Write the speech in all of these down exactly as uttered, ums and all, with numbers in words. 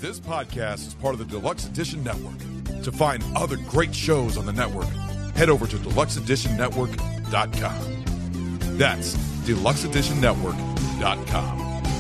This podcast is part of the Deluxe Edition Network. To find other great shows on the network, head over to deluxe edition network dot com. That's deluxe edition network dot com.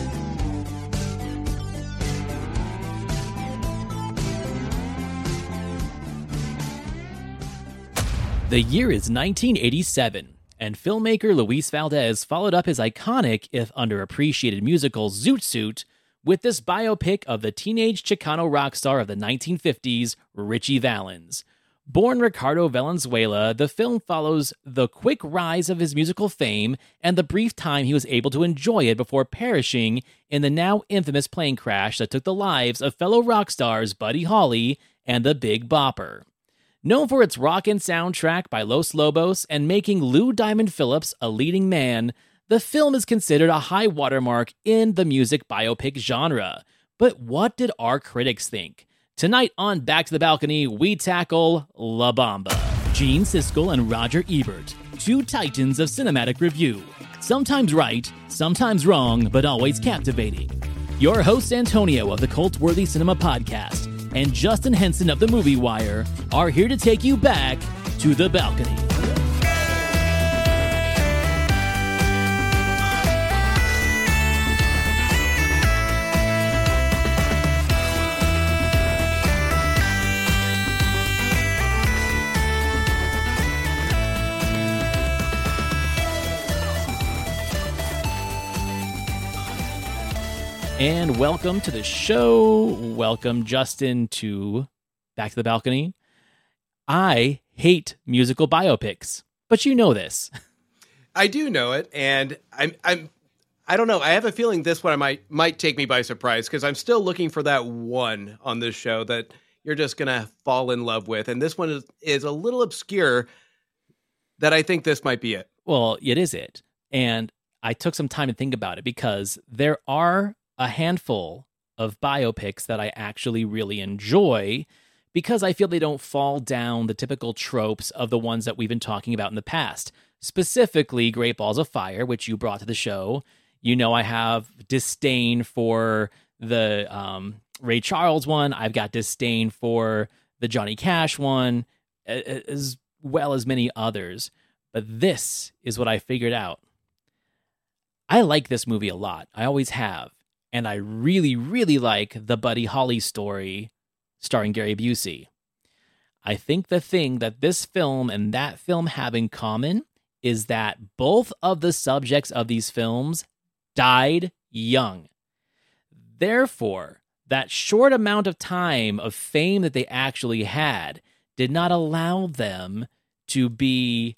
The year is nineteen eighty-seven, and filmmaker Luis Valdez followed up his iconic, if underappreciated musical Zoot Suit with this biopic of the teenage Chicano rock star of the nineteen fifties, Richie Valens. Born Ricardo Valenzuela, the film follows the quick rise of his musical fame and the brief time he was able to enjoy it before perishing in the now infamous plane crash that took the lives of fellow rock stars Buddy Holly and the Big Bopper. Known for its rockin' soundtrack by Los Lobos and making Lou Diamond Phillips a leading man, the film is considered a high watermark in the music biopic genre. But what did our critics think? Tonight on Back to the Balcony, we tackle La Bamba. Gene Siskel and Roger Ebert, two titans of cinematic review. Sometimes right, sometimes wrong, but always captivating. Your hosts Antonio of the Cult-Worthy Cinema Podcast and Justin Henson of the Movie Wire are here to take you back to the balcony. And welcome to the show. Welcome, Justin, to Back to the Balcony. I hate musical biopics, but you know this. I do know it, and I'm I'm I don't know. I have a feeling this one might might take me by surprise because I'm still looking for that one on this show that you're just gonna fall in love with, and this one is is a little obscure. That I think this might be it. Well, it is it, and I took some time to think about it because there are a handful of biopics that I actually really enjoy because I feel they don't fall down the typical tropes of the ones that we've been talking about in the past. Specifically, Great Balls of Fire, which you brought to the show. You know I have disdain for the um, Ray Charles one. I've got disdain for the Johnny Cash one, as well as many others. But this is what I figured out. I like this movie a lot. I always have. And I really, really like the Buddy Holly story starring Gary Busey. I think the thing that this film and that film have in common is that both of the subjects of these films died young. Therefore, that short amount of time of fame that they actually had did not allow them to be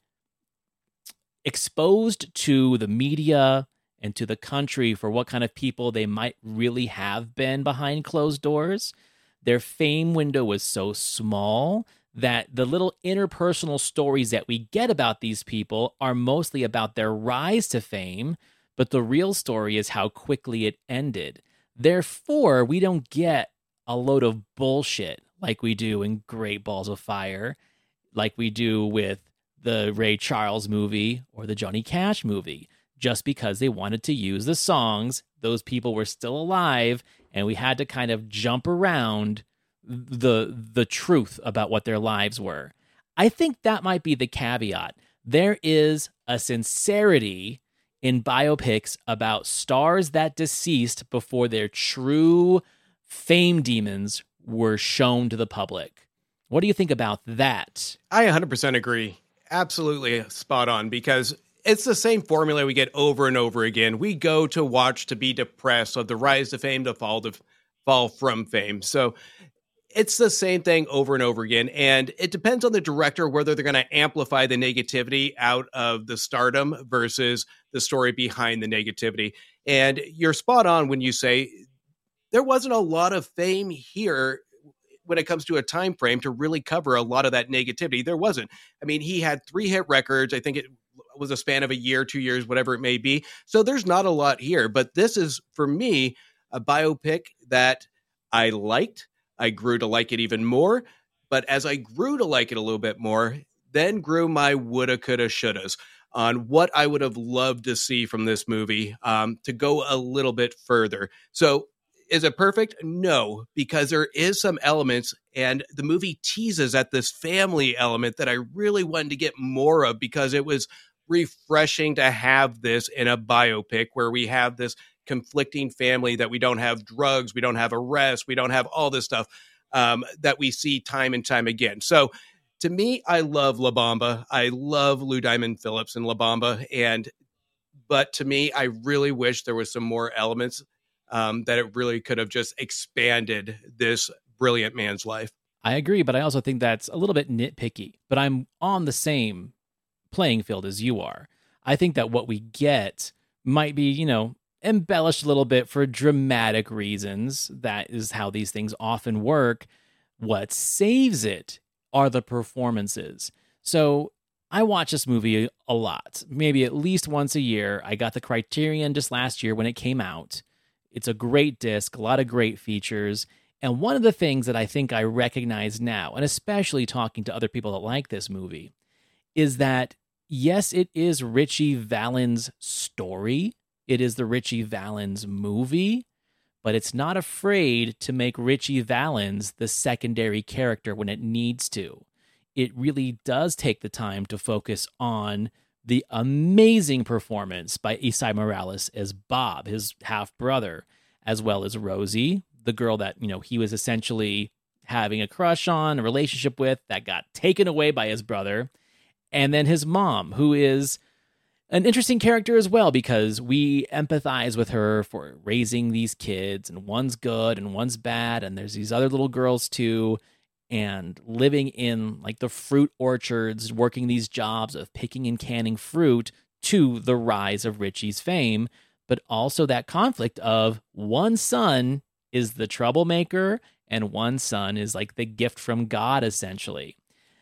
exposed to the media and to the country for what kind of people they might really have been behind closed doors. Their fame window was so small that the little interpersonal stories that we get about these people are mostly about their rise to fame, but the real story is how quickly it ended. Therefore, we don't get a load of bullshit like we do in Great Balls of Fire, like we do with the Ray Charles movie or the Johnny Cash movie. Just because they wanted to use the songs, those people were still alive, and we had to kind of jump around the the truth about what their lives were. I think that might be the caveat. There is a sincerity in biopics about stars that deceased before their true fame demons were shown to the public. What do you think about that? I one hundred percent agree. Absolutely spot on, because it's the same formula we get over and over again. We go to watch to be depressed of the rise to fame, to fall to fall from fame. So it's the same thing over and over again. And it depends on the director whether they're going to amplify the negativity out of the stardom versus the story behind the negativity. And you're spot on when you say there wasn't a lot of fame here when it comes to a time frame to really cover a lot of that negativity. There wasn't. I mean, he had three hit records. I think it was a span of a year, two years, whatever it may be. So there's not a lot here, but this is, for me, a biopic that I liked. I grew to like it even more. But as I grew to like it a little bit more, then grew my woulda, coulda, shouldas on what I would have loved to see from this movie um, to go a little bit further. So Is it perfect? No, because there is some elements, and the movie teases at this family element that I really wanted to get more of, because it was refreshing to have this in a biopic where we have this conflicting family, that we don't have drugs, we don't have arrests, we don't have all this stuff um, that we see time and time again. So to me, I love La Bamba. I love Lou Diamond Phillips and La Bamba. And, but to me, I really wish there was some more elements um, that it really could have just expanded this brilliant man's life. I agree, but I also think that's a little bit nitpicky, but I'm on the same playing field as you are. I think that what we get might be, you know, embellished a little bit for dramatic reasons. That is how these things often work. What saves it are the performances. So I watch this movie a lot, maybe at least once a year. I got the Criterion just last year when it came out. It's a great disc, a lot of great features. And one of the things that I think I recognize now, and especially talking to other people that like this movie, is that yes, it is Ritchie Valens' story. It is the Ritchie Valens movie, but it's not afraid to make Ritchie Valens the secondary character when it needs to. It really does take the time to focus on the amazing performance by Esai Morales as Bob, his half-brother, as well as Rosie, the girl that, you know, he was essentially having a crush on, a relationship with, that got taken away by his brother. And then his mom, who is an interesting character as well, because we empathize with her for raising these kids, and one's good and one's bad, and there's these other little girls too, and living in like the fruit orchards, working these jobs of picking and canning fruit to the rise of Ritchie's fame, but also that conflict of one son is the troublemaker and one son is like the gift from God, essentially.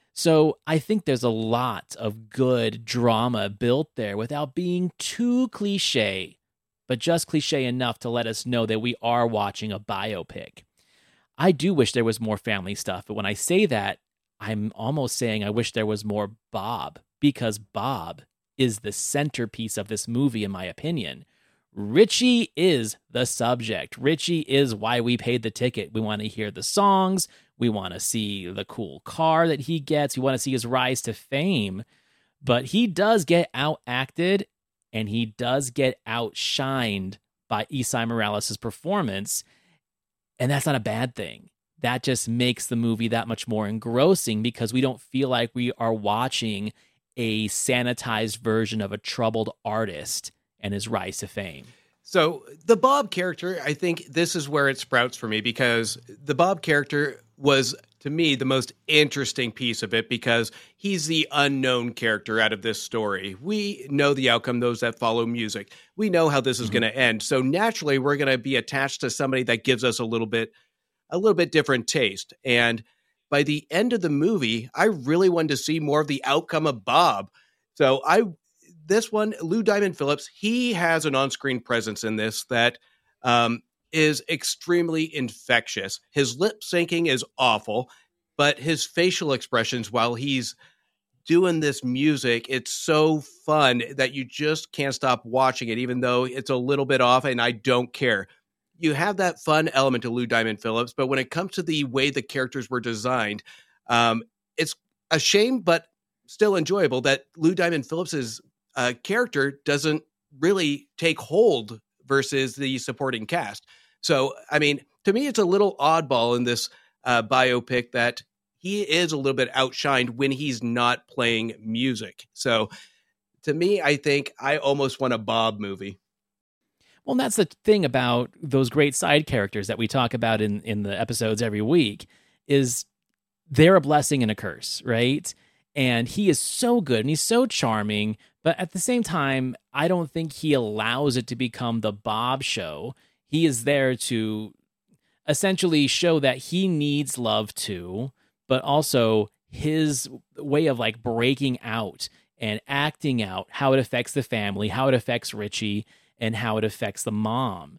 So I think there's a lot of good drama built there without being too cliche, but just cliche enough to let us know that we are watching a biopic. I do wish there was more family stuff, but when I say that, I'm almost saying I wish there was more Bob, because Bob is the centerpiece of this movie, in my opinion. Ritchie is the subject. Ritchie is why we paid the ticket. We want to hear the songs. We want to see the cool car that he gets. We want to see his rise to fame. But he does get outacted, and he does get outshined by Esai Morales' performance. And that's not a bad thing. That just makes the movie that much more engrossing, because we don't feel like we are watching a sanitized version of a troubled artist and his rise to fame. So the Bob character, I think this is where it sprouts for me, because the Bob character was, to me, the most interesting piece of it, because he's the unknown character out of this story. We know the outcome, those that follow music. We know how this is mm-hmm. going to end. So naturally, we're going to be attached to somebody that gives us a little bit, a little bit different taste. And by the end of the movie, I really wanted to see more of the outcome of Bob. So I... This one, Lou Diamond Phillips, he has an on-screen presence in this that um, is extremely infectious. His lip syncing is awful, but his facial expressions while he's doing this music, it's so fun that you just can't stop watching it, even though it's a little bit off, and I don't care. You have that fun element to Lou Diamond Phillips, but when it comes to the way the characters were designed, um, it's a shame, but still enjoyable that Lou Diamond Phillips is Uh, character doesn't really take hold versus the supporting cast. So, I mean, to me, it's a little oddball in this uh, biopic that he is a little bit outshined when he's not playing music. So, to me, I think I almost want a Bob movie. Well, that's the thing about those great side characters that we talk about in, in the episodes every week, is they're a blessing and a curse, right? And he is so good and he's so charming, but at the same time, I don't think he allows it to become the Bob show. He is there to essentially show that he needs love too, but also his way of like breaking out and acting out how it affects the family, how it affects Ritchie, and how it affects the mom.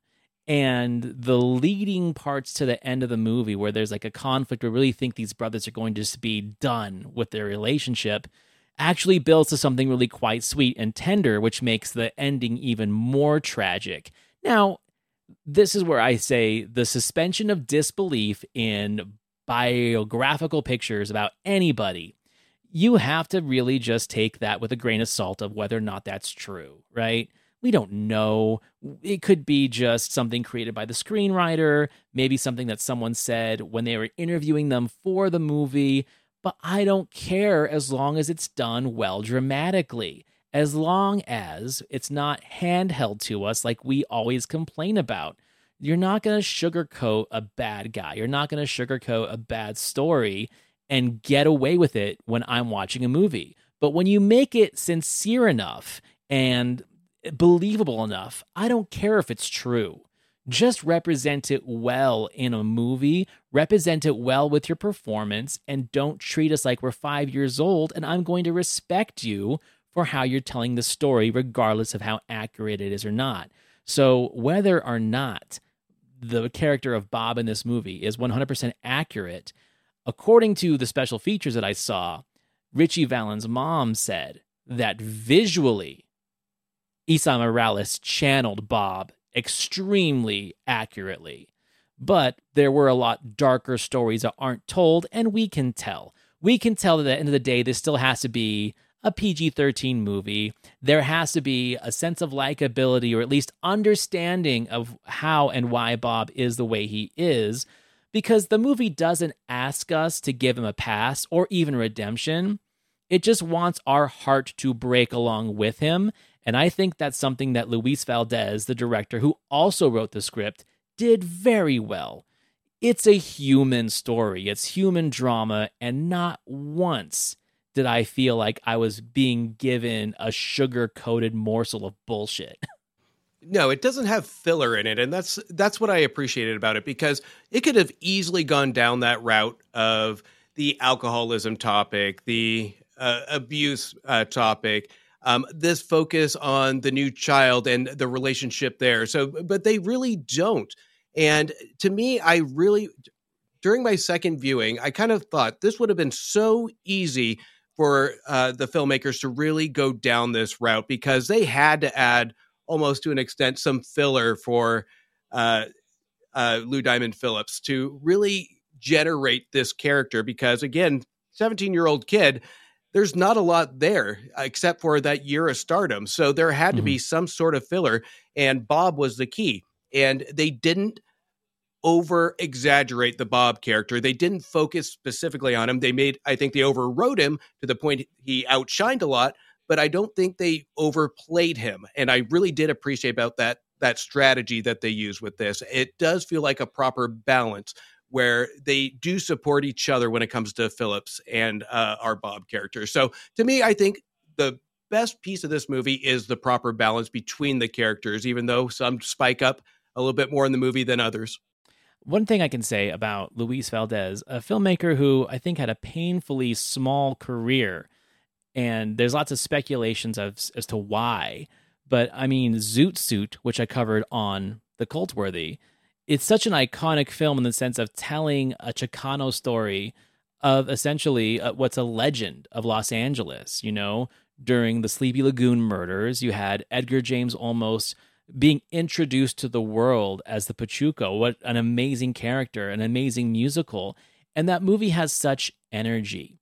And the leading parts to the end of the movie where there's like a conflict, we really think these brothers are going to just be done with their relationship, actually builds to something really quite sweet and tender, which makes the ending even more tragic. Now, this is where I say the suspension of disbelief in biographical pictures about anybody, you have to really just take that with a grain of salt of whether or not that's true, right? We don't know. It could be just something created by the screenwriter, maybe something that someone said when they were interviewing them for the movie, but I don't care as long as it's done well dramatically, as long as it's not handheld to us like we always complain about. You're not going to sugarcoat a bad guy. You're not going to sugarcoat a bad story and get away with it when I'm watching a movie. But when you make it sincere enough and believable enough, I don't care if it's true. Just represent it well in a movie, represent it well with your performance, and don't treat us like we're five years old, and I'm going to respect you for how you're telling the story, regardless of how accurate it is or not. So whether or not the character of Bob in this movie is one hundred percent accurate, according to the special features that I saw, Richie Valens' mom said that visually, Esai Morales channeled Bob extremely accurately. But there were a lot darker stories that aren't told, and we can tell. We can tell that at the end of the day, this still has to be a P G thirteen movie. There has to be a sense of likability, or at least understanding of how and why Bob is the way he is, because the movie doesn't ask us to give him a pass or even redemption. It just wants our heart to break along with him. And I think that's something that Luis Valdez, the director who also wrote the script, did very well. It's a human story. It's human drama. And not once did I feel like I was being given a sugar-coated morsel of bullshit. No, it doesn't have filler in it, and that's that's what I appreciated about it, because it could have easily gone down that route of the alcoholism topic, the uh, abuse uh, topic, um, this focus on the new child and the relationship there. So, but they really don't. And to me, I really, during my second viewing, I kind of thought this would have been so easy for uh, the filmmakers to really go down this route, because they had to add, almost to an extent, some filler for uh, uh, Lou Diamond Phillips to really generate this character. Because again, seventeen-year-old kid, there's not a lot there except for that year of stardom. So there had mm-hmm. to be some sort of filler, and Bob was the key. And they didn't over exaggerate the Bob character. They didn't focus specifically on him. They made, I think they overwrote him to the point he outshined a lot, but I don't think they overplayed him. And I really did appreciate about that, that strategy that they use with this. It does feel like a proper balance where they do support each other when it comes to Phillips and uh, our Bob character. So to me, I think the best piece of this movie is the proper balance between the characters, even though some spike up a little bit more in the movie than others. One thing I can say about Luis Valdez, a filmmaker who I think had a painfully small career, and there's lots of speculations as, as to why, but I mean, Zoot Suit, which I covered on The Cultworthy, it's such an iconic film in the sense of telling a Chicano story of essentially uh, what's a legend of Los Angeles. You know, during the Sleepy Lagoon murders, you had Edgar James Olmos being introduced to the world as the Pachuco. What an amazing character, an amazing musical. And that movie has such energy.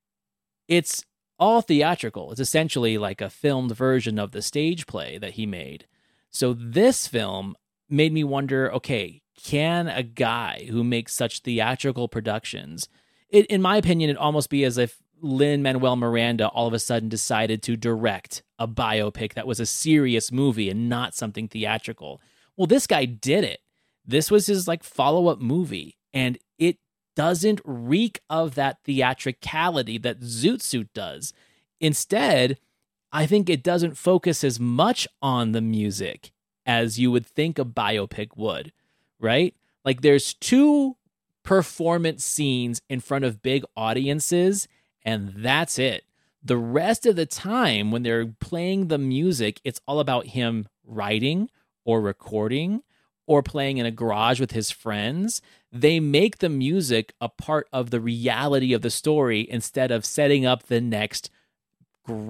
It's all theatrical. It's essentially like a filmed version of the stage play that he made. So this film made me wonder, okay, can a guy who makes such theatrical productions, it, in my opinion, it'd almost be as if Lin-Manuel Miranda all of a sudden decided to direct a biopic that was a serious movie and not something theatrical. Well, this guy did it. This was his like follow-up movie, and it doesn't reek of that theatricality that Zoot Suit does. Instead, I think it doesn't focus as much on the music as you would think a biopic would, right? Like there's two performance scenes in front of big audiences, and that's it. The rest of the time, when they're playing the music, it's all about him writing or recording or playing in a garage with his friends. They make the music a part of the reality of the story instead of setting up the next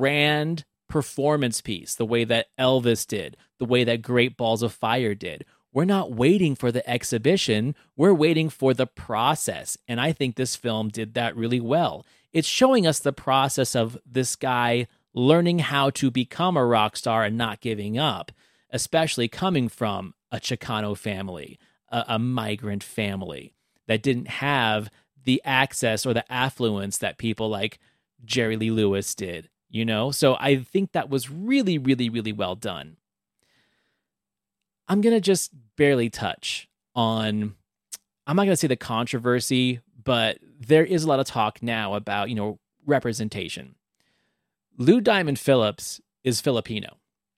grand performance piece, the way that Elvis did, the way that Great Balls of Fire did. We're not waiting for the exhibition. We're waiting for the process. And I think this film did that really well. It's showing us the process of this guy learning how to become a rock star and not giving up, especially coming from a Chicano family, a, a migrant family that didn't have the access or the affluence that people like Jerry Lee Lewis did, you know? So I think that was really, really, really well done. I'm going to just barely touch on, I'm not going to say the controversy, but there is a lot of talk now about, you know, representation. Lou Diamond Phillips is Filipino.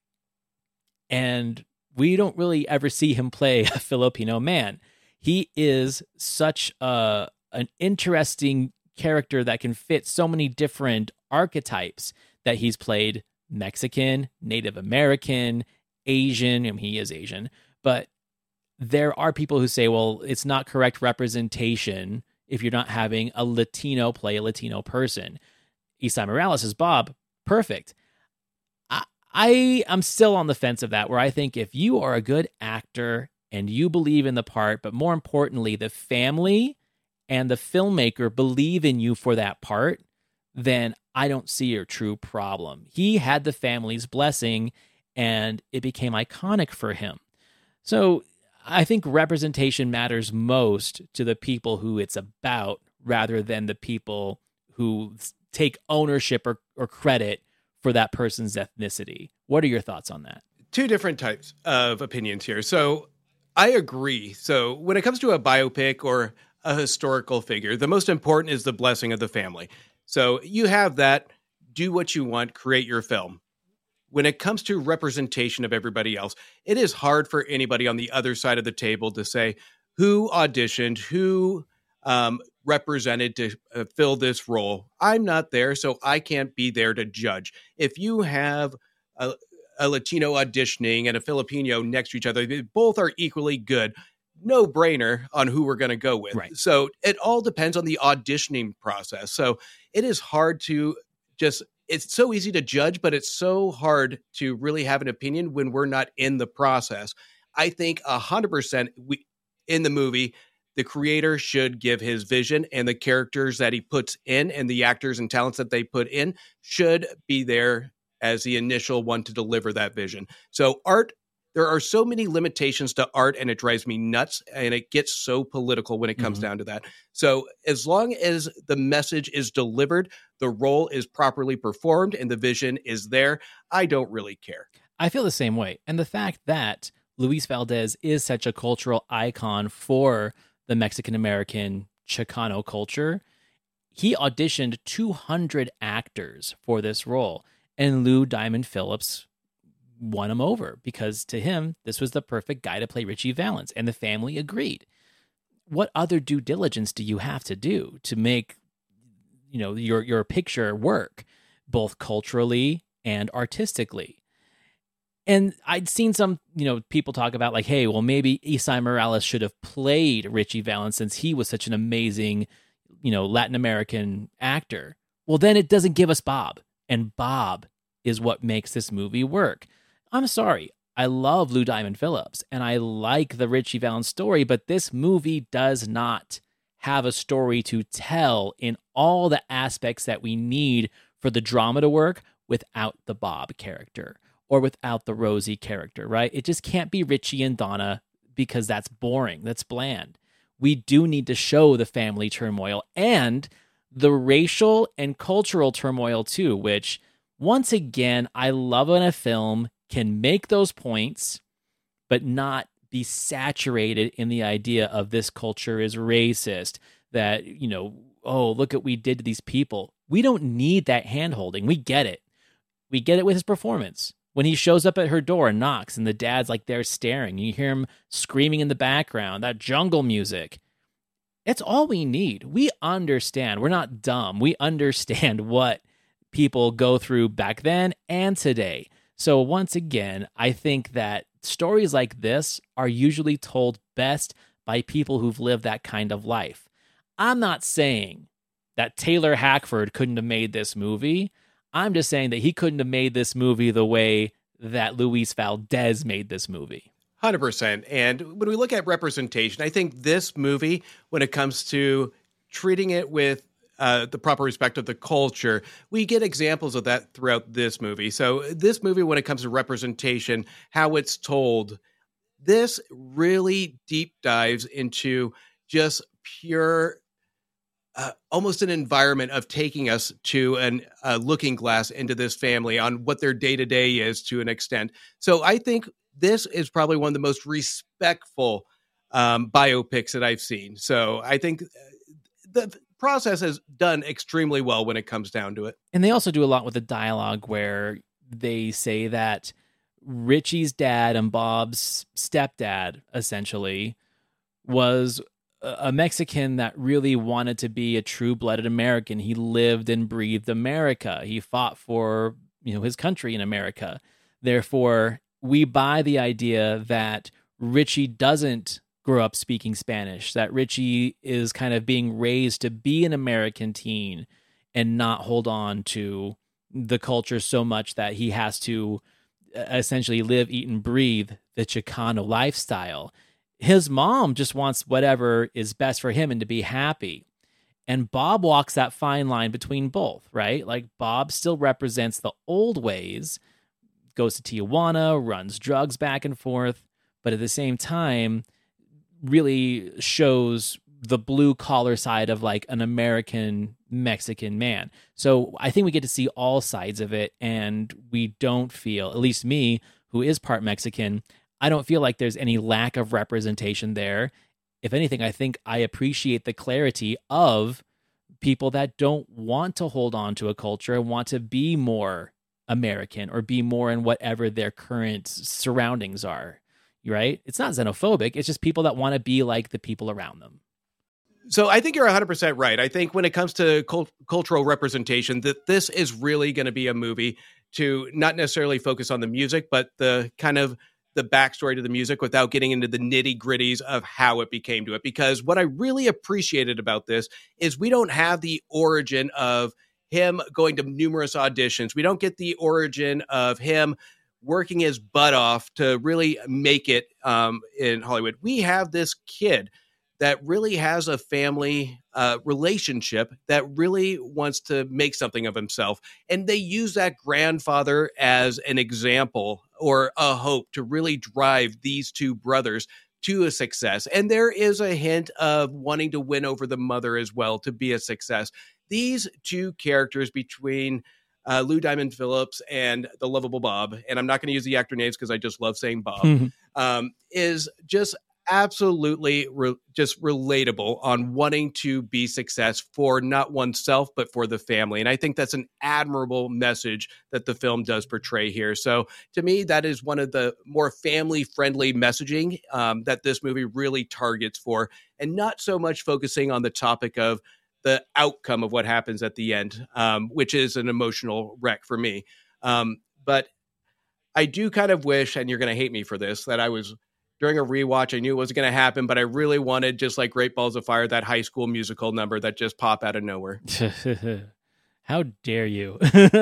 And we don't really ever see him play a Filipino man. He is such a, an interesting character that can fit so many different archetypes that he's played Mexican, Native American, Asian, I mean, he is Asian, but there are people who say, well, it's not correct representation if you're not having a Latino play a Latino person. Esai Morales is Bob. Perfect. I, I am still on the fence of that, where I think if you are a good actor and you believe in the part, but more importantly, the family and the filmmaker believe in you for that part, then I don't see your true problem. He had the family's blessing, and it became iconic for him. So I think representation matters most to the people who it's about rather than the people who take ownership or, or credit for that person's ethnicity. What are your thoughts on that? Two different types of opinions here. So I agree. So when it comes to a biopic or a historical figure, the most important is the blessing of the family. So you have that, do what you want, create your film. When it comes to representation of everybody else, it is hard for anybody on the other side of the table to say who auditioned, who um, represented to uh, fill this role. I'm not there, so I can't be there to judge. If you have a, a Latino auditioning and a Filipino next to each other, they both are equally good. No brainer on who we're going to go with. Right. So it all depends on the auditioning process. So it is hard to just, it's so easy to judge, but it's so hard to really have an opinion when we're not in the process. I think a hundred percent we in the movie, the creator should give his vision, and the characters that he puts in and the actors and talents that they put in should be there as the initial one to deliver that vision. So art, there are so many limitations to art, and it drives me nuts, and it gets so political when it comes mm-hmm. down to that. So as long as the message is delivered, the role is properly performed, and the vision is there, I don't really care. I feel the same way. And the fact that Luis Valdez is such a cultural icon for the Mexican-American Chicano culture, he auditioned two hundred actors for this role, and Lou Diamond Phillips won him over because to him, this was the perfect guy to play Richie Valens, and the family agreed. What other due diligence do you have to do to make, you know, your your picture work, both culturally and artistically? And I'd seen some, you know, people talk about like, hey, well, maybe Esai Morales should have played Richie Valens since he was such an amazing, you know, Latin American actor. Well, then it doesn't give us Bob, and Bob is what makes this movie work. I'm sorry. I love Lou Diamond Phillips, and I like the Richie Valens story, but this movie does not have a story to tell in all the aspects that we need for the drama to work without the Bob character or without the Rosie character, right? It just can't be Richie and Donna because that's boring. That's bland. We do need to show the family turmoil and the racial and cultural turmoil too, which once again, I love when a film can make those points, but not be saturated in the idea of this culture is racist, that, you know, oh, look at what we did to these people. We don't need that hand-holding. We get it. We get it with his performance. When he shows up at her door and knocks, and the dad's like there staring, you hear him screaming in the background, that jungle music. It's all we need. We understand. We're not dumb. We understand what people go through back then and today. So once again, I think that stories like this are usually told best by people who've lived that kind of life. I'm not saying that Taylor Hackford couldn't have made this movie. I'm just saying that he couldn't have made this movie the way that Luis Valdez made this movie. hundred percent. And when we look at representation, I think this movie, when it comes to treating it with uh, the proper respect of the culture, we get examples of that throughout this movie. So this movie, when it comes to representation, how it's told, this really deep dives into just pure, uh, almost an environment of taking us to an uh, looking glass into this family on what their day to day is to an extent. So I think this is probably one of the most respectful um, biopics that I've seen. So I think the process is done extremely well when it comes down to it. And they also do a lot with the dialogue where they say that Richie's dad and Bob's stepdad, essentially, was a Mexican that really wanted to be a true-blooded American. He lived and breathed America. He fought for, you know, his country in America. Therefore, we buy the idea that Richie doesn't grow up speaking Spanish, that Richie is kind of being raised to be an American teen and not hold on to the culture so much that he has to essentially live, eat, and breathe the Chicano lifestyle. His mom just wants whatever is best for him and to be happy. And Bob walks that fine line between both, right? Like Bob still represents the old ways, goes to Tijuana, runs drugs back and forth, but at the same time, really shows the blue collar side of like an American Mexican man. So I think we get to see all sides of it, and we don't feel, at least me, who is part Mexican, I don't feel like there's any lack of representation there. If anything, I think I appreciate the clarity of people that don't want to hold on to a culture and want to be more American or be more in whatever their current surroundings are, right? It's not xenophobic. It's just people that want to be like the people around them. So I think you're one hundred percent right. I think when it comes to cult- cultural representation, that this is really going to be a movie to not necessarily focus on the music, but the kind of the backstory to the music without getting into the nitty gritties of how it became to it. Because what I really appreciated about this is we don't have the origin of him going to numerous auditions. We don't get the origin of him working his butt off to really make it um, in Hollywood. We have this kid that really has a family uh, relationship that really wants to make something of himself. And they use that grandfather as an example or a hope to really drive these two brothers to a success. And there is a hint of wanting to win over the mother as well to be a success. These two characters between uh, Lou Diamond Phillips and the lovable Bob, and I'm not going to use the actor names because I just love saying Bob, um, is just absolutely re- just relatable on wanting to be success for not oneself, but for the family. And I think that's an admirable message that the film does portray here. So to me, that is one of the more family friendly messaging um, that this movie really targets for, and not so much focusing on the topic of the outcome of what happens at the end, um, which is an emotional wreck for me. Um, but I do kind of wish, and you're going to hate me for this, that I was during a rewatch, I knew it was going to happen, but I really wanted, just like Great Balls of Fire, that High School Musical number that just pop out of nowhere. How dare you?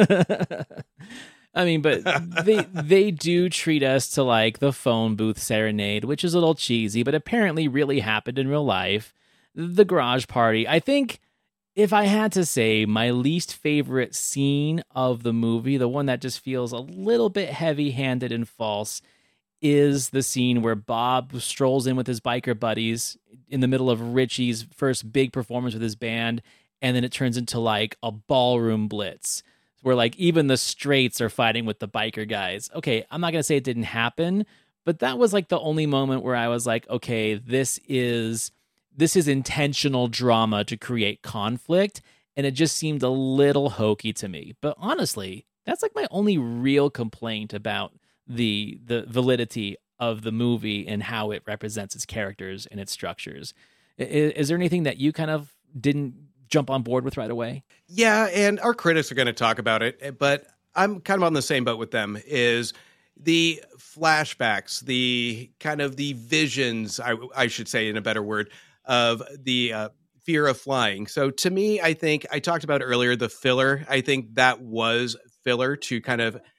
I mean, but they they do treat us to like the phone booth serenade, which is a little cheesy, but apparently really happened in real life. The garage party. I think if I had to say my least favorite scene of the movie, the one that just feels a little bit heavy-handed and false, is the scene where Bob strolls in with his biker buddies in the middle of Richie's first big performance with his band, and then it turns into like a ballroom blitz where like even the straights are fighting with the biker guys. Okay, I'm not going to say it didn't happen, but that was like the only moment where I was like, okay, this is this is intentional drama to create conflict, and it just seemed a little hokey to me. But honestly, that's like my only real complaint about the the validity of the movie and how it represents its characters and its structures. Is, is there anything that you kind of didn't jump on board with right away? Yeah, and our critics are going to talk about it, but I'm kind of on the same boat with them, is the flashbacks, the kind of the visions, I, I should say in a better word, of the uh, fear of flying. So to me, I think I talked about earlier, the filler, I think that was filler to kind of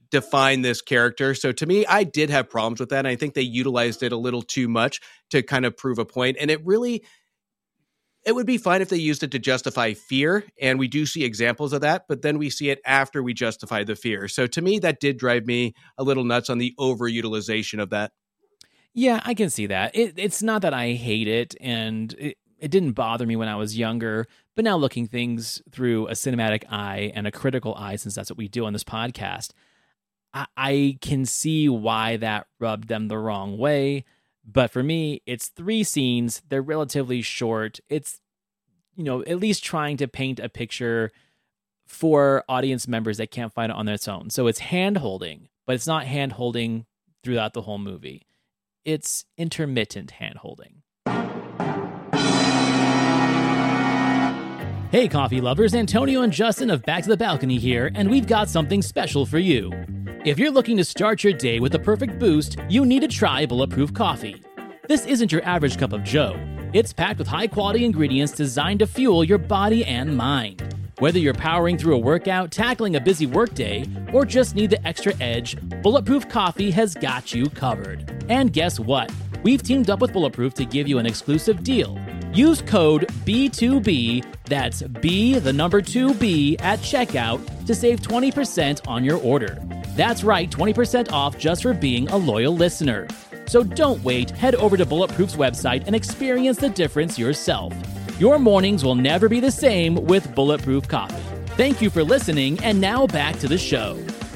define this character. So to me, I did have problems with that. And I think they utilized it a little too much to kind of prove a point. And it really, it would be fine if they used it to justify fear. And we do see examples of that, but then we see it after we justify the fear. So to me, that did drive me a little nuts on the overutilization of that. Yeah, I can see that. It, it's not that I hate it, and it, it didn't bother me when I was younger, but now looking things through a cinematic eye and a critical eye, since that's what we do on this podcast, I, I can see why that rubbed them the wrong way. But for me, it's three scenes. They're relatively short. It's, you know, at least trying to paint a picture for audience members that can't find it on their own. So it's hand-holding, but it's not hand-holding throughout the whole movie. It's intermittent hand-holding. Hey, coffee lovers, Antonio and Justin of Back to the Balcony here, and we've got something special for you. If you're looking to start your day with the perfect boost, you need to try Bulletproof Coffee. This isn't your average cup of joe. It's packed with high-quality ingredients designed to fuel your body and mind. Whether you're powering through a workout, tackling a busy workday, or just need the extra edge, Bulletproof Coffee has got you covered. And guess what? We've teamed up with Bulletproof to give you an exclusive deal. Use code B two B, that's B, the number two B, at checkout to save twenty percent on your order. That's right, twenty percent off just for being a loyal listener. So don't wait, head over to Bulletproof's website and experience the difference yourself. Your mornings will never be the same with Bulletproof Coffee. Thank you for listening, and now back to the show.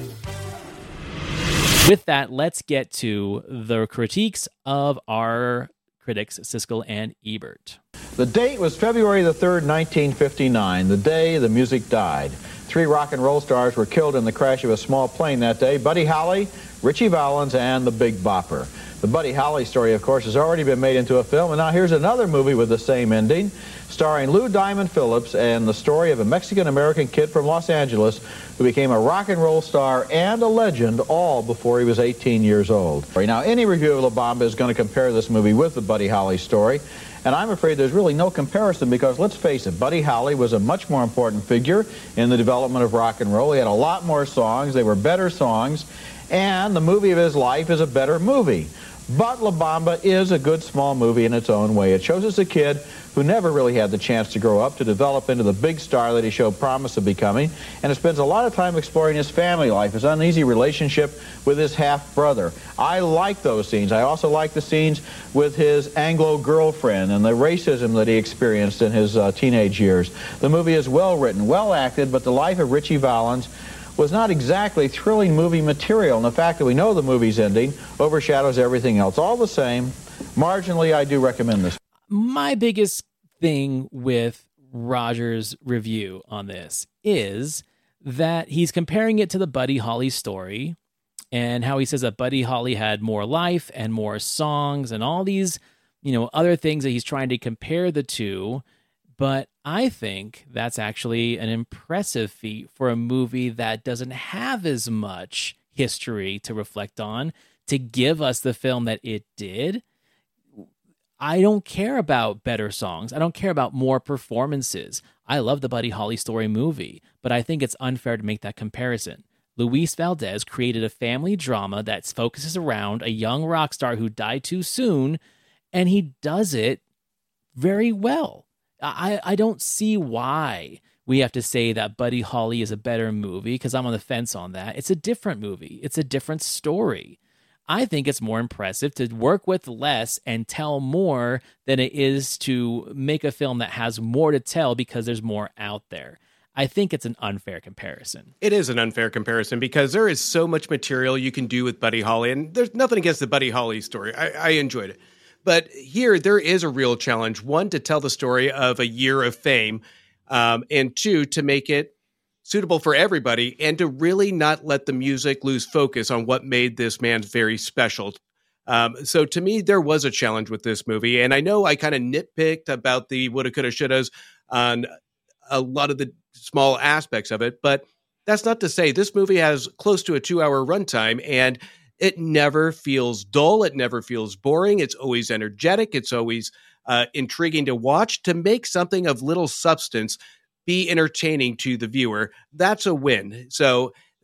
With that, let's get to the critiques of our critics, Siskel and Ebert. The date was February the third, nineteen fifty-nine, the day the music died. Three rock and roll stars were killed in the crash of a small plane that day: Buddy Holly, Ritchie Valens, and the Big Bopper. The Buddy Holly story, of course, has already been made into a film, and now here's another movie with the same ending, starring Lou Diamond Phillips, and the story of a Mexican-American kid from Los Angeles who became a rock and roll star and a legend all before he was eighteen years old. Now, any review of La Bamba is going to compare this movie with the Buddy Holly story, and I'm afraid there's really no comparison because, let's face it, Buddy Holly was a much more important figure in the development of rock and roll. He had a lot more songs. They were better songs, and the movie of his life is a better movie. But La Bamba is a good small movie in its own way. It shows us a kid who never really had the chance to grow up, to develop into the big star that he showed promise of becoming, and it spends a lot of time exploring his family life, his uneasy relationship with his half-brother. I like those scenes. I also like the scenes with his Anglo girlfriend and the racism that he experienced in his uh, teenage years. The movie is well written, well acted, but the life of Ritchie Valens was not exactly thrilling movie material, and the fact that we know the movie's ending overshadows everything else. All the same, marginally, I do recommend this. My biggest thing with Roger's review on this is that he's comparing it to the Buddy Holly story, and how he says that Buddy Holly had more life and more songs and all these, you know, other things that he's trying to compare the two. But I think that's actually an impressive feat for a movie that doesn't have as much history to reflect on, to give us the film that it did. I don't care about better songs. I don't care about more performances. I love the Buddy Holly story movie, but I think it's unfair to make that comparison. Luis Valdez created a family drama that focuses around a young rock star who died too soon, and he does it very well. I, I don't see why we have to say that Buddy Holly is a better movie, because I'm on the fence on that. It's a different movie. It's a different story. I think it's more impressive to work with less and tell more than it is to make a film that has more to tell because there's more out there. I think it's an unfair comparison. It is an unfair comparison because there is so much material you can do with Buddy Holly, and there's nothing against the Buddy Holly story. I, I enjoyed it. But here, there is a real challenge. One, to tell the story of a year of fame, um, and two, to make it suitable for everybody, and to really not let the music lose focus on what made this man very special. Um, so to me, there was a challenge with this movie. And I know I kind of nitpicked about the woulda, coulda, shouldas on a lot of the small aspects of it, but that's not to say this movie has close to a two-hour runtime, and it never feels dull. It never feels boring. It's always energetic. It's always uh, intriguing to watch. To make something of little substance be entertaining to the viewer, that's a win. So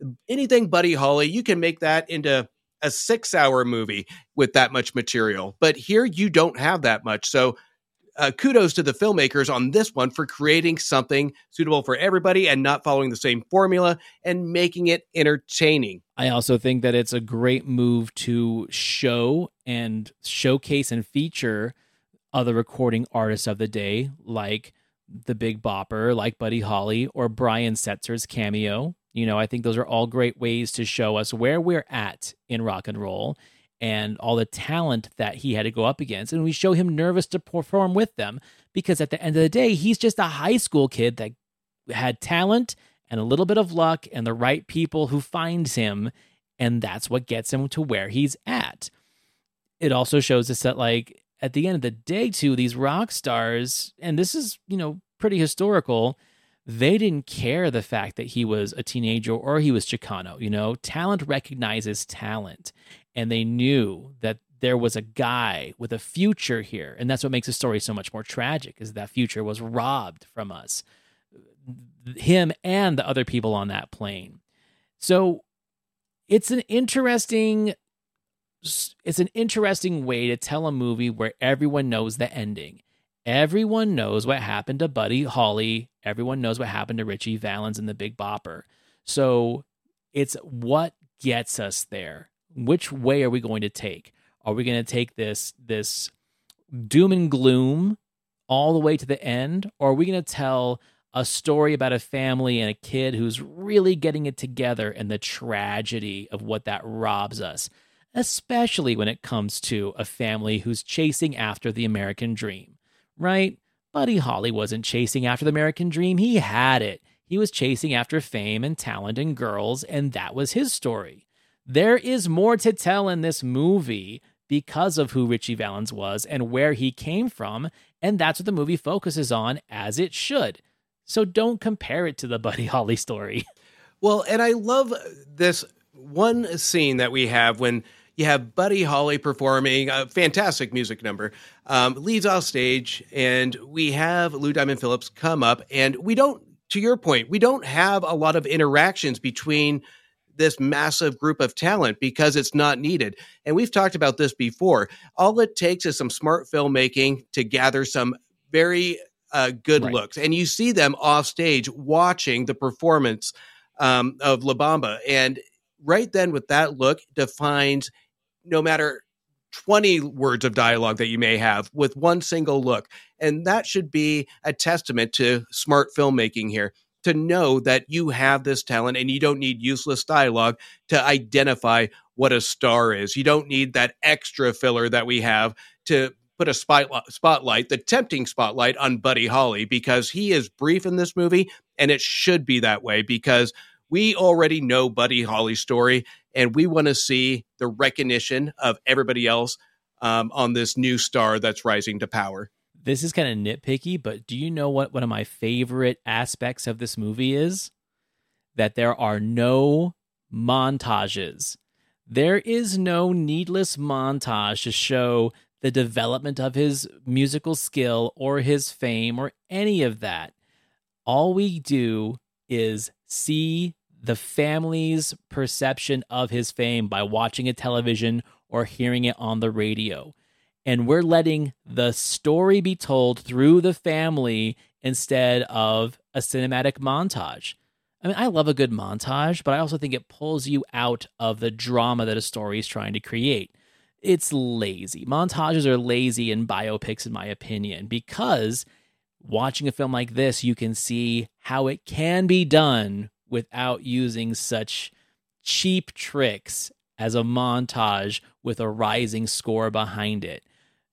Anything Buddy Holly, you can make that into a six hour movie with that much material. But here you don't have that much. So uh, kudos to the filmmakers on this one for creating something suitable for everybody and not following the same formula and making it entertaining. I also think that it's a great move to show and showcase and feature other recording artists of the day, like the Big Bopper, like Buddy Holly, or Brian Setzer's cameo. You know, I think those are all great ways to show us where we're at in rock and roll and all the talent that he had to go up against. And we show him nervous to perform with them because at the end of the day, he's just a high school kid that had talent and a little bit of luck and the right people who finds him. And that's what gets him to where he's at. It also shows us that, like, at the end of the day, too, these rock stars, and this is, you know, pretty historical, they didn't care the fact that he was a teenager or he was Chicano. You know, talent recognizes talent. And they knew that there was a guy with a future here. And that's what makes the story so much more tragic, is that future was robbed from us. Him and the other people on that plane. So it's an interesting it's an interesting way to tell a movie where everyone knows the ending. Everyone knows what happened to Buddy Holly. Everyone knows what happened to Ritchie Valens and the Big Bopper. So it's what gets us there. Which way are we going to take? Are we going to take this this doom and gloom all the way to the end? Or are we going to tell a story about a family and a kid who's really getting it together and the tragedy of what that robs us, especially when it comes to a family who's chasing after the American dream, right? Buddy Holly wasn't chasing after the American dream. He had it. He was chasing after fame and talent and girls, and that was his story. There is more to tell in this movie because of who Ritchie Valens was and where he came from, and that's what the movie focuses on, as it should. So don't compare it to the Buddy Holly story. Well, and I love this one scene that we have when you have Buddy Holly performing a fantastic music number, um, leaves off stage, and we have Lou Diamond Phillips come up, and we don't, to your point, we don't have a lot of interactions between this massive group of talent because it's not needed. And we've talked about this before. All it takes is some smart filmmaking to gather some very uh, good right. looks. And you see them off stage watching the performance um, of La Bamba. And right then with that look defines no matter twenty words of dialogue that you may have with one single look. And that should be a testament to smart filmmaking here, to know that you have this talent and you don't need useless dialogue to identify what a star is. You don't need that extra filler that we have to put a spotlight, spotlight, the tempting spotlight on Buddy Holly, because he is brief in this movie, and it should be that way because we already know Buddy Holly's story, and we want to see the recognition of everybody else um, on this new star that's rising to power. This is kind of nitpicky, but do you know what one of my favorite aspects of this movie is? That there are no montages. There is no needless montage to show the development of his musical skill or his fame or any of that. All we do is see the family's perception of his fame by watching a television or hearing it on the radio. And we're letting the story be told through the family instead of a cinematic montage. I mean, I love a good montage, but I also think it pulls you out of the drama that a story is trying to create. It's lazy. Montages are lazy in biopics, in my opinion, because watching a film like this, you can see how it can be done without using such cheap tricks as a montage with a rising score behind it.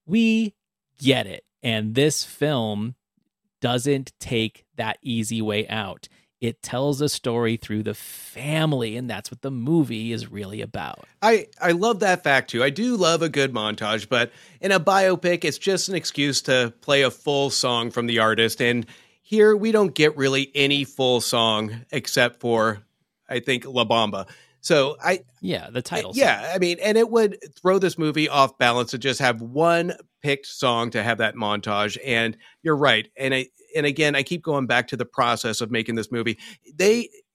We get it. And this film doesn't take that easy way out. It tells a story through the family, and that's what the movie is really about. I, I love that fact, too. I do love a good montage, but in a biopic, it's just an excuse to play a full song from the artist. And here, we don't get really any full song except for, I think, La Bamba. So I yeah, the title. Yeah, song. I mean, and it would throw this movie off balance to just have one picked song to have that montage. And you're right. And I and again, I keep going back to the process of making this movie. They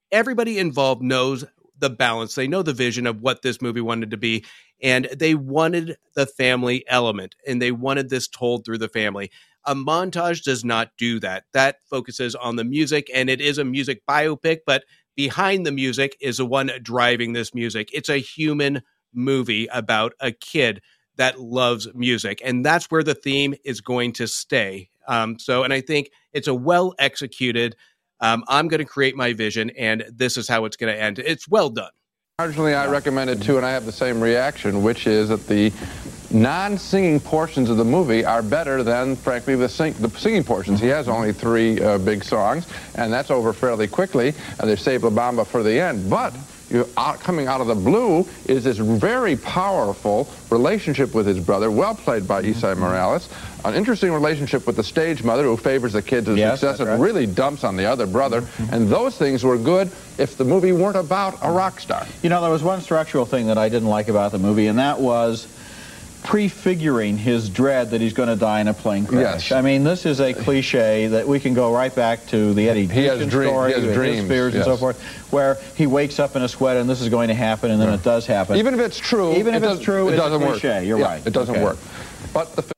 everybody involved knows the balance. They know the vision of what this movie wanted to be, and they wanted the family element, and they wanted this told through the family. A montage does not do that. That focuses on the music, and it is a music biopic, but behind the music is the one driving this music. It's a human movie about a kid that loves music, and that's where the theme is going to stay. Um, so, and I think it's a well executed, um, I'm going to create my vision, and this is how it's going to end. It's well done. Marginally, I recommend it too, and I have the same reaction, which is that the non-singing portions of the movie are better than, frankly, the, sing the singing portions. He has only three uh, big songs, and that's over fairly quickly, and they save La Bamba for the end. But you, out, coming out of the blue is this very powerful relationship with his brother, well played by Esai Morales, an interesting relationship with the stage mother who favors the kid to yes, success and right. really dumps on the other brother, and those things were good if the movie weren't about a rock star. You know, there was one structural thing that I didn't like about the movie, and that was prefiguring his dread that he's going to die in a plane crash. Yes. I mean, this is a cliche that we can go right back to the Eddie He has Deacon dream- story, he has with dreams, his fears yes. and so forth, where he wakes up in a sweat and this is going to happen, and then Yeah. it does happen. Even if it's true, Even if it it's does- true, it it's a doesn't cliche. work. You're Yeah, right. It doesn't Okay. work. But the film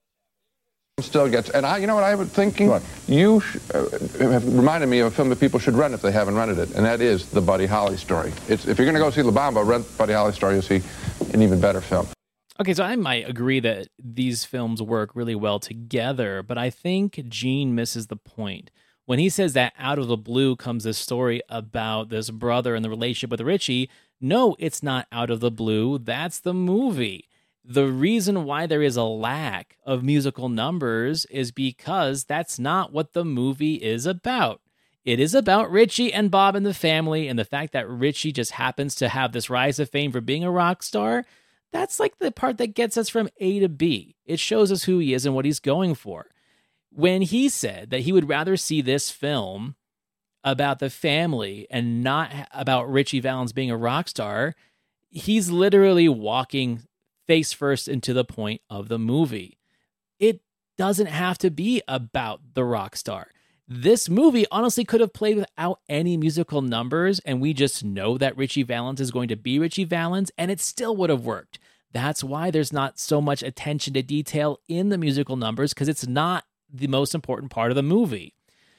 still gets, and I, you know what I was thinking? What? You sh uh, have reminded me of a film that people should rent if they haven't rented it, and that is the Buddy Holly story. It's, if you're going to go see La Bamba, rent Buddy Holly story, you'll see an even better film. Okay, so I might agree that these films work really well together, but I think Gene misses the point. When he says that out of the blue comes this story about this brother and the relationship with Richie, no, it's not out of the blue. That's the movie. The reason why there is a lack of musical numbers is because that's not what the movie is about. It is about Richie and Bob and the family, and the fact that Richie just happens to have this rise of fame for being a rock star. That's like the part that gets us from A to B. It shows us who he is and what he's going for. When he said that he would rather see this film about the family and not about Richie Valens being a rock star, he's literally walking face first into the point of the movie. It doesn't have to be about the rock star. This movie honestly could have played without any musical numbers, and we just know that Richie Valens is going to be Richie Valens, and it still would have worked. That's why there's not so much attention to detail in the musical numbers, because it's not the most important part of the movie.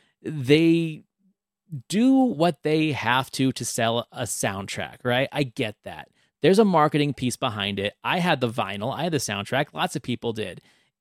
They do what they have to to sell a soundtrack, right? I get that. There's a marketing piece behind it. I had the vinyl. I had the soundtrack. Lots of people did.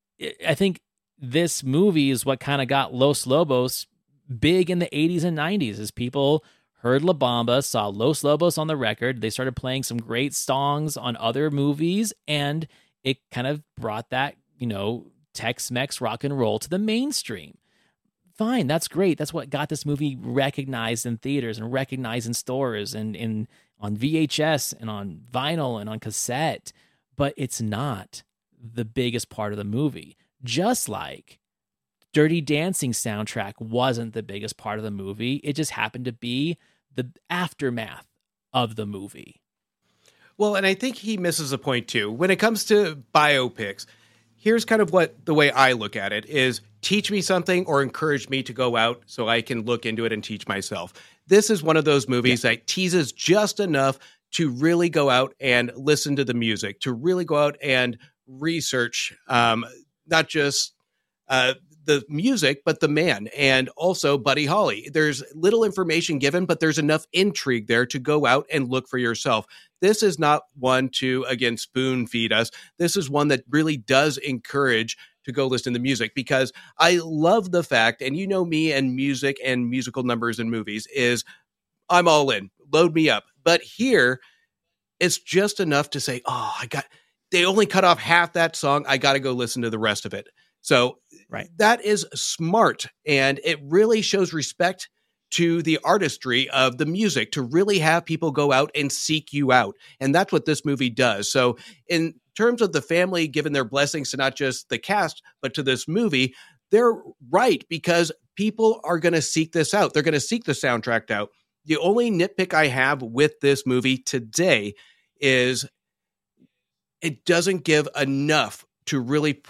I think this movie is what kind of got Los Lobos big in the eighties and nineties, as people heard La Bamba, saw Los Lobos on the record. They started playing some great songs on other movies, and it kind of brought that, you know, Tex-Mex rock and roll to the mainstream. Fine, that's great. That's what got this movie recognized in theaters and recognized in stores and in on V H S and on vinyl and on cassette. But it's not the biggest part of the movie. Just like Dirty Dancing soundtrack wasn't the biggest part of the movie. It just happened to be the aftermath of the movie. Well, and I think he misses a point too. When it comes to biopics, here's kind of what the way I look at it is: teach me something or encourage me to go out so I can look into it and teach myself. This is one of those movies yeah. that teases just enough to really go out and listen to the music, to really go out and research, um, not just uh, the music, but the man, and also Buddy Holly. There's little information given, but there's enough intrigue there to go out and look for yourself. This is not one to, again, spoon feed us. This is one that really does encourage to go listen to music, because I love the fact, and you know me and music and musical numbers in movies, is I'm all in. Load me up. But here, it's just enough to say, oh, I got, they only cut off half that song. I got to go listen to the rest of it. So right. that is smart. And it really shows respect to the artistry of the music, to really have people go out and seek you out. And that's what this movie does. So in terms of the family giving their blessings to not just the cast, but to this movie, they're right, because people are going to seek this out. They're going to seek the soundtrack out. The only nitpick I have with this movie today is it doesn't give enough to really push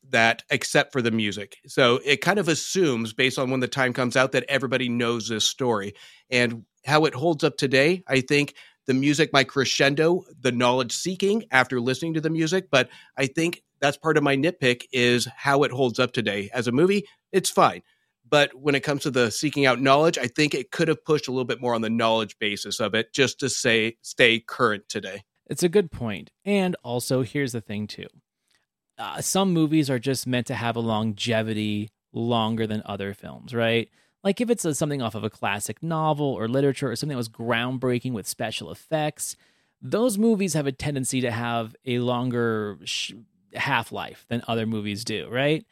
that except for the music. So it kind of assumes, based on when the time comes out, that everybody knows this story. And how it holds up today, I think the music might crescendo the knowledge seeking after listening to the music, but I think that's part of my nitpick is how it holds up today. As a movie, it's fine. But when it comes to the seeking out knowledge, I think it could have pushed a little bit more on the knowledge basis of it just to say stay current today. It's a good point. And also, here's the thing, too. Uh, some movies are just meant to have a longevity longer than other films, right? Like if it's a, something off of a classic novel or literature or something that was groundbreaking with special effects, those movies have a tendency to have a longer sh- half-life than other movies do, right?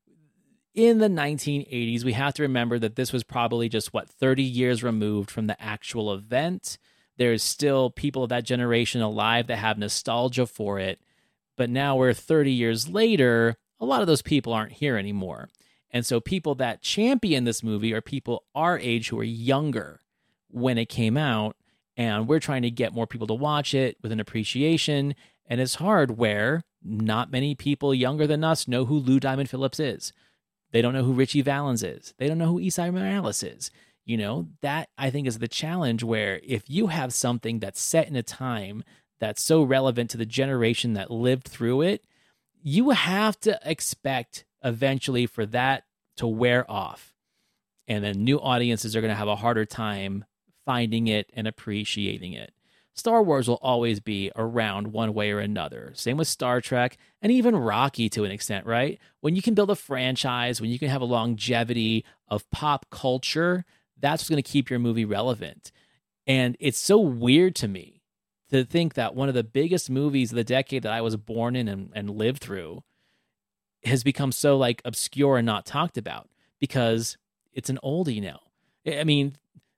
In the nineteen eighties, we have to remember that this was probably just, what, thirty years removed from the actual event. There's still people of that generation alive that have nostalgia for it. But now we're thirty years later, a lot of those people aren't here anymore. And so people that champion this movie are people our age who are younger when it came out. And we're trying to get more people to watch it with an appreciation. And it's hard where not many people younger than us know who Lou Diamond Phillips is. They don't know who Richie Valens is. They don't know who Esai Morales is. You know, that I think is the challenge where if you have something that's set in a time that's so relevant to the generation that lived through it, you have to expect eventually for that to wear off. And then new audiences are going to have a harder time finding it and appreciating it. Star Wars will always be around one way or another. Same with Star Trek and even Rocky to an extent, right? When you can build a franchise, when you can have a longevity of pop culture, that's what's going to keep your movie relevant. And it's so weird to me to think that one of the biggest movies of the decade that I was born in and, and lived through has become so like obscure and not talked about because it's an oldie now. I mean,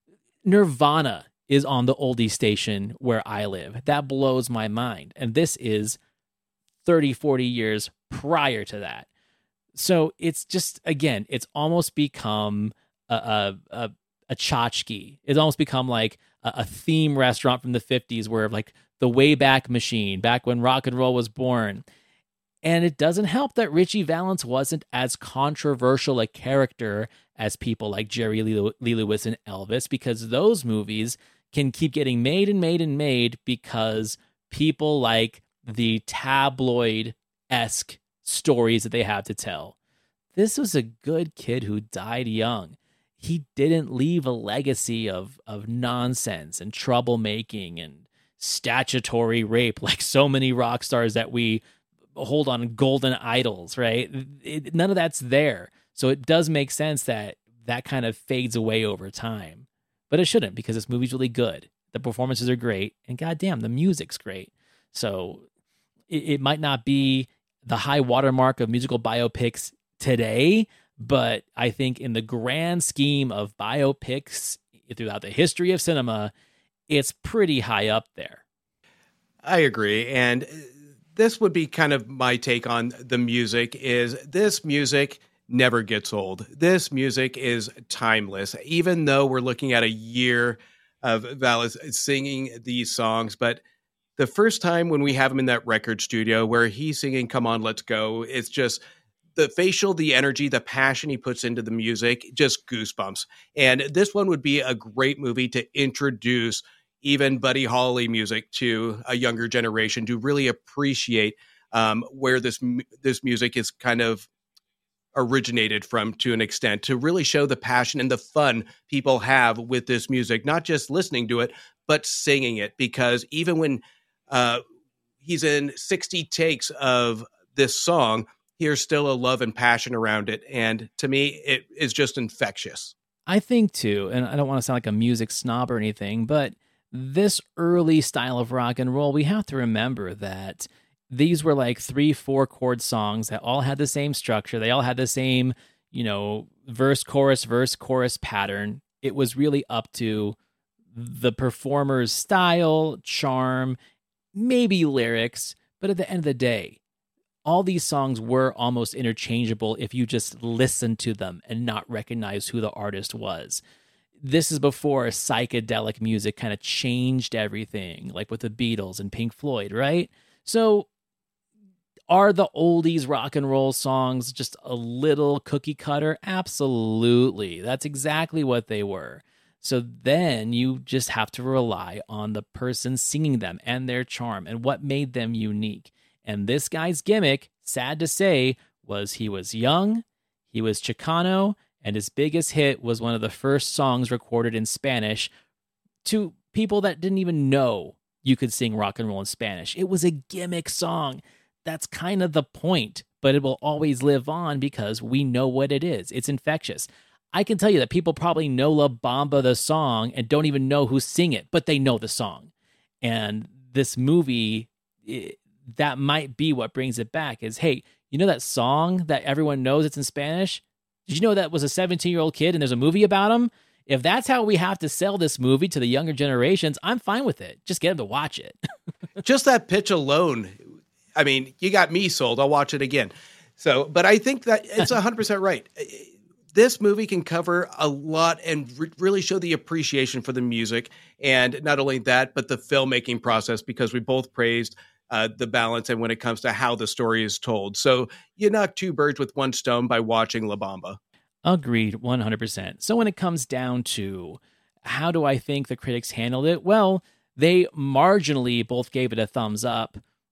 Nirvana is on the oldie station where I live. That blows my mind. And this is thirty, forty years prior to that. So it's just, again, it's almost become a, a, a, a tchotchke. It's almost become like a, a theme restaurant from the fifties where like the Wayback Machine, back when rock and roll was born. And it doesn't help that Richie Valens wasn't as controversial a character as people like Jerry Lee, Lee Lewis and Elvis, because those movies can keep getting made and made and made because people like the tabloid-esque stories that they have to tell. This was a good kid who died young. He didn't leave a legacy of, of nonsense and troublemaking and statutory rape like so many rock stars that we hold on golden idols, right? It, none of that's there. So it does make sense that that kind of fades away over time. But it shouldn't, because this movie's really good. The performances are great, and goddamn, the music's great. So it, it might not be the high watermark of musical biopics today, but I think in the grand scheme of biopics throughout the history of cinema, it's pretty high up there. I agree. And this would be kind of my take on the music is this music never gets old. This music is timeless, even though we're looking at a year of Valens singing these songs. But the first time when we have him in that record studio where he's singing Come On, Let's Go, it's just the facial, the energy, the passion he puts into the music, just goosebumps. And this one would be a great movie to introduce even Buddy Holly music to a younger generation to really appreciate um, where this this music is kind of originated from to an extent, to really show the passion and the fun people have with this music, not just listening to it, but singing it. Because even when uh, he's in sixty takes of this song, there's still a love and passion around it. And to me, it is just infectious. I think too, and I don't want to sound like a music snob or anything, but this early style of rock and roll, we have to remember that these were like three, four chord songs that all had the same structure. They all had the same, you know, verse, chorus, verse, chorus pattern. It was really up to the performer's style, charm, maybe lyrics. But at the end of the day, all these songs were almost interchangeable if you just listened to them and not recognize who the artist was. This is before psychedelic music kind of changed everything, like with the Beatles and Pink Floyd, right? So Are the oldies rock and roll songs just a little cookie cutter? Absolutely. That's exactly what they were. So then you just have to rely on the person singing them and their charm and what made them unique. And this guy's gimmick, sad to say, was he was young, he was Chicano, and his biggest hit was one of the first songs recorded in Spanish to people that didn't even know you could sing rock and roll in Spanish. It was a gimmick song. That's kind of the point, but it will always live on because we know what it is. It's infectious. I can tell you that people probably know La Bamba, the song, and don't even know who sing it, but they know the song. And this movie, it, that might be what brings it back is, hey, you know that song that everyone knows it's in Spanish? Did you know that was a seventeen-year-old kid and there's a movie about him? If that's how we have to sell this movie to the younger generations, I'm fine with it. Just get them to watch it. Just that pitch alone, I mean, you got me sold. I'll watch it again. So, but I think that it's one hundred percent right. This movie can cover a lot and re- really show the appreciation for the music. And not only that, but the filmmaking process, because we both praised uh, the balance and when it comes to how the story is told. So you knock two birds with one stone by watching La Bamba. Agreed, one hundred percent. So when it comes down to how do I think the critics handled it? Well, they marginally both gave it a thumbs up.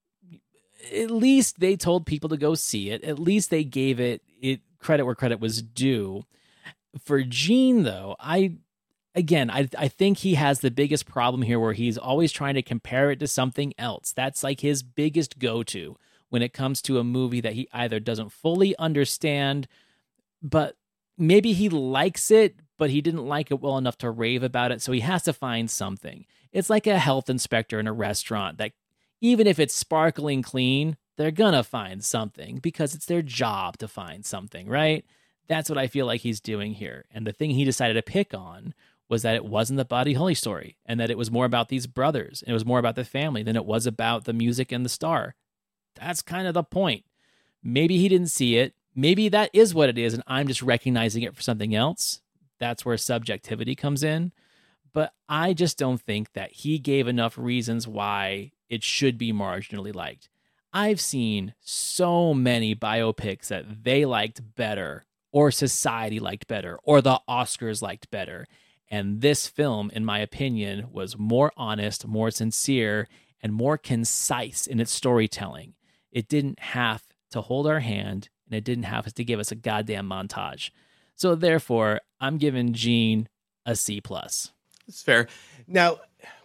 At least they told people to go see it. At least they gave it, it credit where credit was due. For Gene, though, I again, I I think he has the biggest problem here where he's always trying to compare it to something else. That's like his biggest go-to when it comes to a movie that he either doesn't fully understand, but maybe he likes it, but he didn't like it well enough to rave about it, so he has to find something. It's like a health inspector in a restaurant that even if it's sparkling clean, they're gonna find something because it's their job to find something, right? That's what I feel like he's doing here. And the thing he decided to pick on was that it wasn't the Buddy Holly story and that it was more about these brothers and it was more about the family than it was about the music and the star. That's kind of the point. Maybe he didn't see it. Maybe that is what it is and I'm just recognizing it for something else. That's where subjectivity comes in. But I just don't think that he gave enough reasons why it should be marginally liked. I've seen so many biopics that they liked better, or society liked better, or the Oscars liked better. And this film, in my opinion, was more honest, more sincere, and more concise in its storytelling. It didn't have to hold our hand, and it didn't have to give us a goddamn montage. So therefore, I'm giving Gene a C plus. That's fair. Now,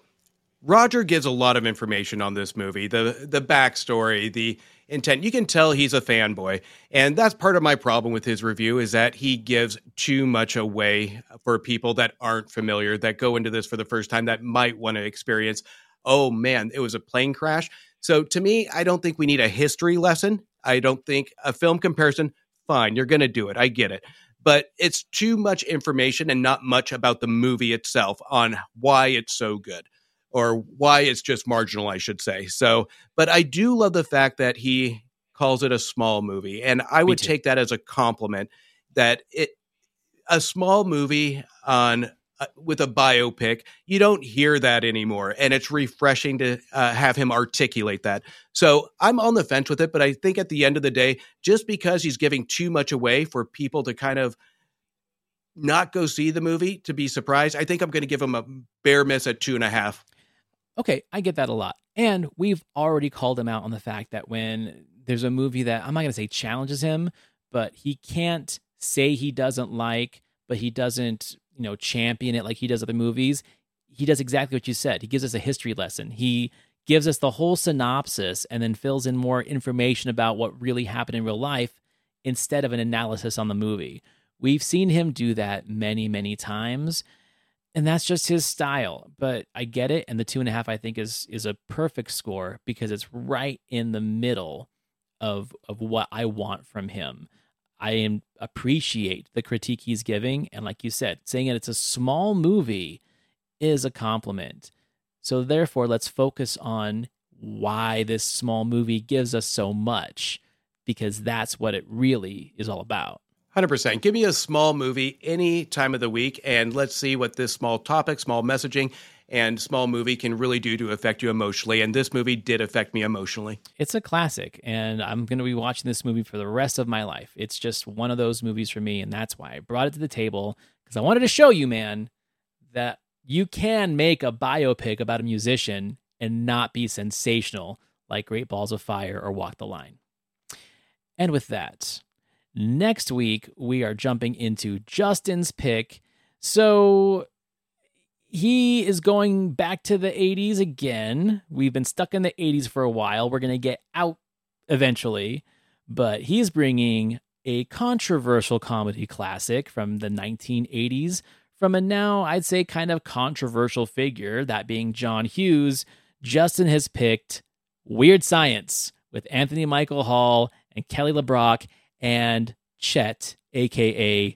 Roger gives a lot of information on this movie, the the backstory, the intent. You can tell he's a fanboy, and that's part of my problem with his review is that he gives too much away for people that aren't familiar, that go into this for the first time, that might want to experience, oh man, it was a plane crash. So to me, I don't think we need a history lesson. I don't think a film comparison, fine, you're going to do it. I get it. But it's too much information and not much about the movie itself on why it's so good. Or why it's just marginal, I should say. So, but I do love the fact that he calls it a small movie. And I would take that as a compliment that it, a small movie on uh, with a biopic, you don't hear that anymore. And it's refreshing to uh, have him articulate that. So I'm on the fence with it, but I think at the end of the day, just because he's giving too much away for people to kind of not go see the movie to be surprised, I think I'm going to give him a bare miss at two and a half. Okay, I get that a lot. And we've already called him out on the fact that when there's a movie that, I'm not going to say challenges him, but he can't say he doesn't like, but he doesn't, you know, champion it like he does other movies. He does exactly what you said. He gives us a history lesson. He gives us the whole synopsis and then fills in more information about what really happened in real life instead of an analysis on the movie. We've seen him do that many, many times. And that's just his style, but I get it. And the two and a half, I think, is is a perfect score because it's right in the middle of of what I want from him. I am, appreciate the critique he's giving, and like you said, saying that it's a small movie is a compliment. So therefore, let's focus on why this small movie gives us so much, because that's what it really is all about. one hundred percent. Give me a small movie any time of the week, and let's see what this small topic, small messaging, and small movie can really do to affect you emotionally. And this movie did affect me emotionally. It's a classic, and I'm going to be watching this movie for the rest of my life. It's just one of those movies for me, and that's why I brought it to the table, because I wanted to show you, man, that you can make a biopic about a musician and not be sensational like Great Balls of Fire or Walk the Line. And with that, next week, we are jumping into Justin's pick. So he is going back to the eighties again. We've been stuck in the eighties for a while. We're going to get out eventually. But he's bringing a controversial comedy classic from the nineteen eighties from a now, I'd say, kind of controversial figure, that being John Hughes. Justin has picked Weird Science with Anthony Michael Hall and Kelly LeBrock and Chet, a k a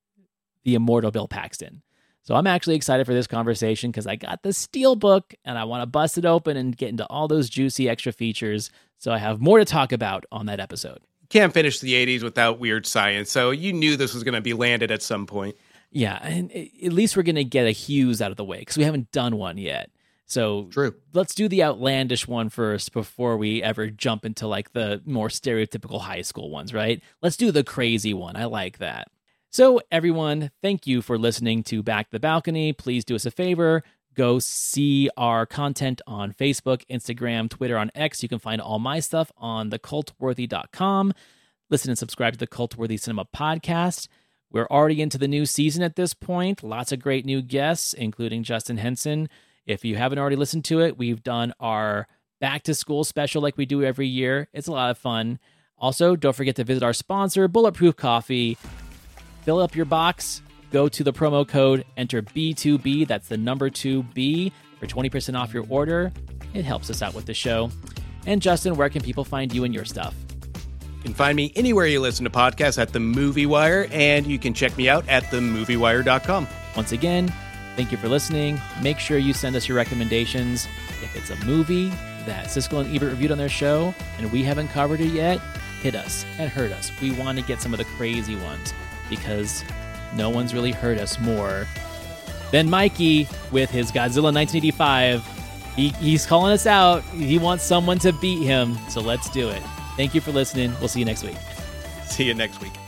the immortal Bill Paxton. So I'm actually excited for this conversation because I got the Steelbook and I want to bust it open and get into all those juicy extra features. So I have more to talk about on that episode. Can't finish the eighties without Weird Science, so you knew this was going to be landed at some point. Yeah, and at least we're going to get a Hughes out of the way because we haven't done one yet. So True. Let's do the outlandish one first before we ever jump into like the more stereotypical high school ones, right? Let's do the crazy one. I like that. So everyone, thank you for listening to Back to the Balcony. Please do us a favor. Go see our content on Facebook, Instagram, Twitter, on X. You can find all my stuff on the cult worthy dot com. Listen and subscribe to the Cultworthy Cinema podcast. We're already into the new season at this point. Lots of great new guests, including Justin Henson. If you haven't already listened to it, we've done our back to school special like we do every year. It's a lot of fun. Also, don't forget to visit our sponsor, Bulletproof Coffee. Fill up your box, go to the promo code, enter B two B, that's the number two B, for twenty percent off your order. It helps us out with the show. And Justin, where can people find you and your stuff? You can find me anywhere you listen to podcasts at The Movie Wire, and you can check me out at the movie wire dot com. Once again, thank you for listening. Make sure you send us your recommendations. If it's a movie that Siskel and Ebert reviewed on their show and we haven't covered it yet, hit us and hurt us. We want to get some of the crazy ones because no one's really hurt us more than Mikey with his Godzilla nineteen eighty-five. He, he's calling us out. He wants someone to beat him, so let's do it. Thank you for listening. We'll see you next week. See you next week.